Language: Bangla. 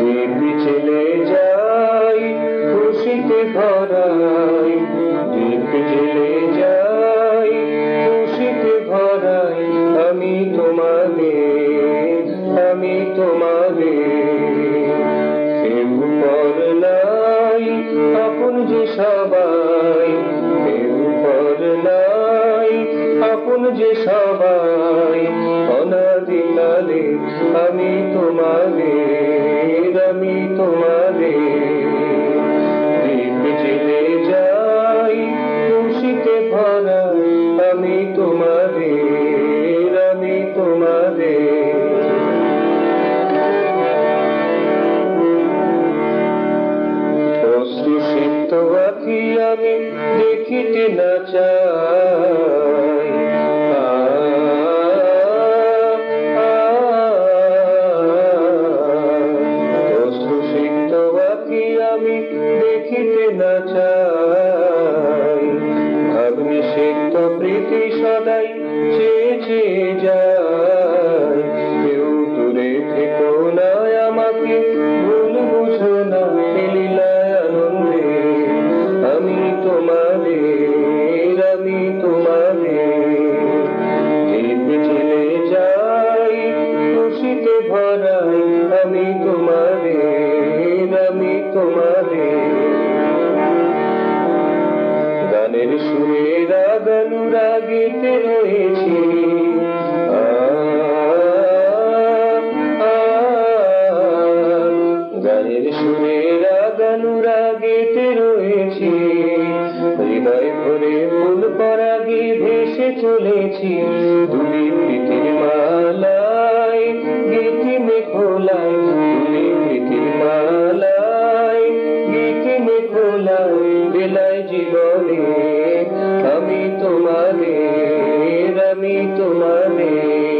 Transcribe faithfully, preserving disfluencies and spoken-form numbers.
দিব্যি চলে যাই খুশিতে ভরাই, দিব্যি চলে যাই খুশিতে ভরাই। আমি তোমাদের, আমি তোমাদের। কেউ পর নাই আপন যে সবাই, কেউ পর নাই আপন যে সবাই। অনাদিকালে আমি তোমাদের, আমি তোমাদের। দিব্যি চলে যাই খুশিতে ভরাই। আমি তোমাদের, আমি তোমাদের। অশ্রুসিক্ত আঁখি আমি দেখিতে না চাই। অশ্রুসিক্ত আঁখি আমি দেখিতে না চাই। ভাবনিষিক্ত প্রীতি সদাই চেয়ে চেয়ে যায়। কেউ দূরে থেকো না আমাকে, ভুল বুঝো না লীলায় আনন্দে। আমি তোমাদের, আমি তোমাদের। দিব্যি চলে যাই খুশিতে ভরাই। আমি তোমাদের, আমি তোমাদের। গানের সুরে রাগানুরাগিতে রয়েছি, গানের সুরে রাগানুরাগিতে রয়েছি। হৃদয় ভরে ফুল পরাগে ভেসে চলেছি। দুলি প্রীতির মালায় গীতি মেঘোলায়, দুলি প্রীতির মালায় গীতি মেঘোলায়। বেলায় জীবনে আমি তোমাদের, আমি তোমাদের।